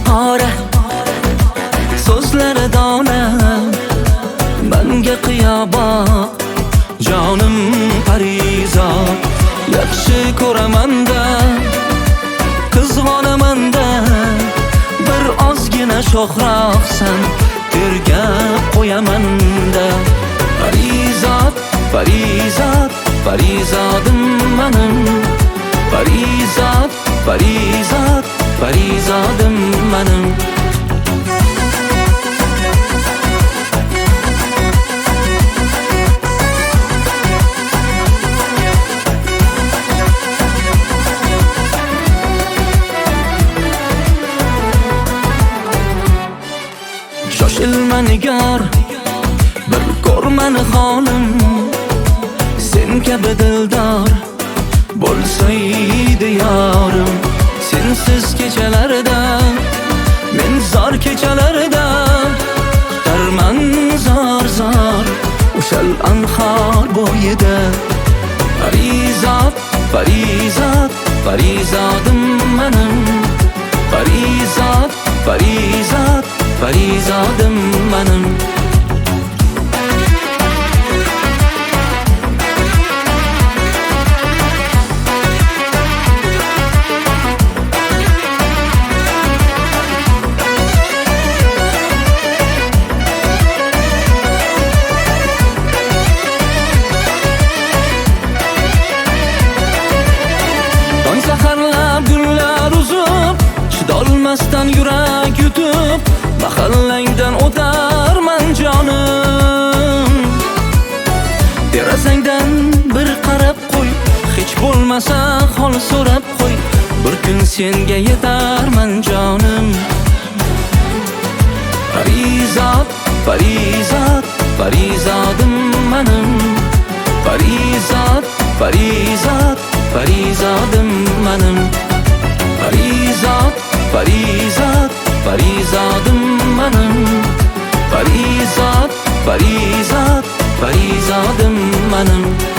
bahora, so'zlari dona, menga qiyoboq jonim parizod. Yaxshi ko'raman-da, qizg'onaman-da, bir ozgina sho'xroqsan, tergab qo'yaman-da. Parizod, parizod, parizodim menim. Parizod, parizod, parizodim menim. Shoshilma nigar, bir ko'r meni xonim, sen kabi dildor bo'lsaydi yorim. Sensiz kechalarda, men zor kechalarda kutarman zor o'shal anhor bo'yida. Parizod, parizod, parizodim menim. Parizod, parizod, parizodim menim. Tong saharlab gullar uzib, chidolmasdan yurak yutib, mahallangdan o'tarman jonim. Derazangdan bir qarab qo'y, hech bo'lmasa hol so'rab qo'y, bir kun senga yetarman jonim. Parizod, parizod, parizodim menim. Parizod, parizod, parizodim menim. Parizod, parizod, parizodim menim. Parizod, parizod, parizodim menim.